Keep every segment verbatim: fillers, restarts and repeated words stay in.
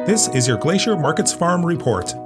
This is your Glacier Markets Farm Report.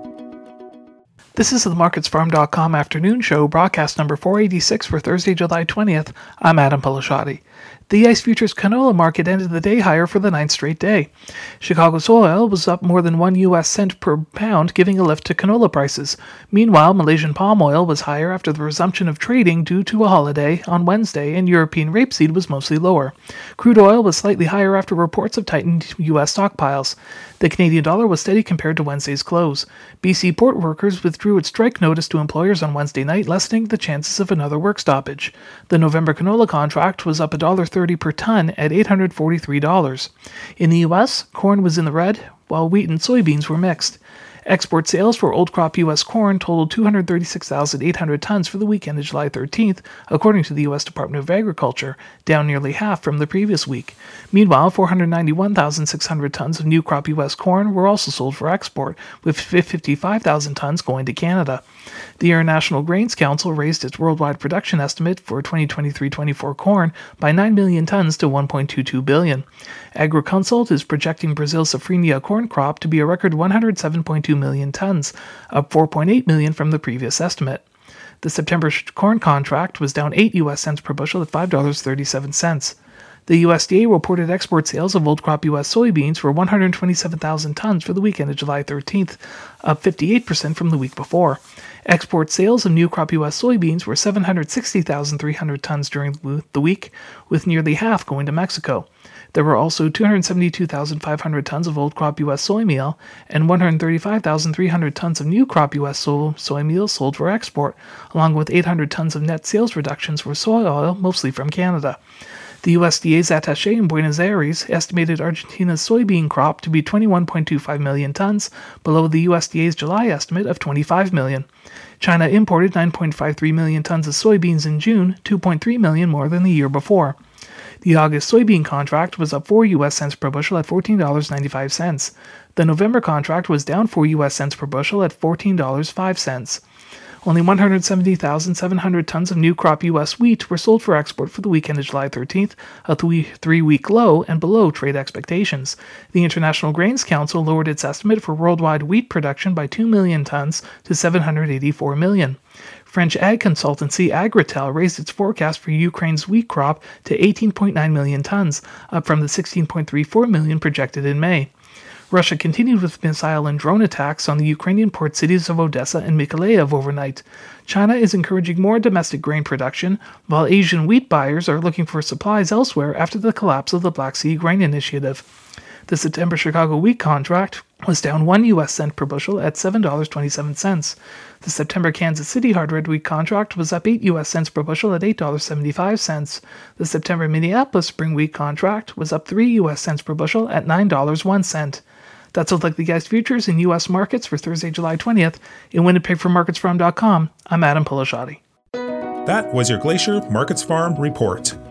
This is the markets farm dot com afternoon show, broadcast number four eighty-six for Thursday, July twentieth. I'm Adam Pelashati. The ICE Futures canola market ended the day higher for the ninth straight day. Chicago soy oil was up more than one U S cent per pound, giving a lift to canola prices. Meanwhile, Malaysian palm oil was higher after the resumption of trading due to a holiday on Wednesday, and European rapeseed was mostly lower. Crude oil was slightly higher after reports of tightened U S stockpiles. The Canadian dollar was steady compared to Wednesday's close. B C port workers withdrew its strike notice to employers on Wednesday night, lessening the chances of another work stoppage. The November canola contract was up one dollar thirty per ton at eight hundred forty-three dollars. In the U S, corn was in the red, while wheat and soybeans were mixed. Export sales for old crop U S corn totaled two hundred thirty-six thousand eight hundred tons for the weekend of July thirteenth, according to the U S Department of Agriculture, down nearly half from the previous week. Meanwhile, four hundred ninety-one thousand six hundred tons of new crop U S corn were also sold for export, with fifty-five thousand tons going to Canada. The International Grains Council raised its worldwide production estimate for twenty twenty-three twenty-four corn by nine million tons to one point two two billion. Agriconsult is projecting Brazil's safrinha corn crop to be a record one hundred seven point two million tons, up four point eight million from the previous estimate. The September corn contract was down eight U S cents per bushel at five dollars and thirty-seven cents. The U S D A reported export sales of old crop U S soybeans were one hundred twenty-seven thousand tons for the weekend of July thirteenth, up fifty-eight percent from the week before. Export sales of new crop U S soybeans were seven hundred sixty thousand three hundred tons during the week, with nearly half going to Mexico. There were also two hundred seventy-two thousand five hundred tons of old crop U S soy meal and one hundred thirty-five thousand three hundred tons of new crop U S so- soy meal sold for export, along with eight hundred tons of net sales reductions for soy oil, mostly from Canada. The U S D A's attaché in Buenos Aires estimated Argentina's soybean crop to be twenty-one point two five million tons, below the U S D A's July estimate of twenty-five million. China imported nine point five three million tons of soybeans in June, two point three million more than the year before. The August soybean contract was up four U S cents per bushel at fourteen dollars and ninety-five cents. The November contract was down four U S cents per bushel at fourteen dollars and five cents. Only one hundred seventy thousand seven hundred tons of new crop U S wheat were sold for export for the weekend of July thirteenth, a th- three-week low and below trade expectations. The International Grains Council lowered its estimate for worldwide wheat production by two million tons to seven hundred eighty-four million. French ag consultancy Agritel raised its forecast for Ukraine's wheat crop to eighteen point nine million tons, up from the sixteen point three four million projected in May. Russia continued with missile and drone attacks on the Ukrainian port cities of Odessa and Mykolaiv overnight. China is encouraging more domestic grain production, while Asian wheat buyers are looking for supplies elsewhere after the collapse of the Black Sea Grain Initiative. The September Chicago wheat contract was down one U S cent per bushel at seven dollars and twenty-seven cents. The September Kansas City hard red wheat contract was up eight U S cents per bushel at eight dollars and seventy-five cents. The September Minneapolis spring wheat contract was up three U S cents per bushel at nine dollars and one cent. That's all like the ICE futures in U S markets for Thursday, July twentieth. In Winnipeg for markets farm dot com, I'm Adam Pelashati. That was your Glacier Markets Farm Report.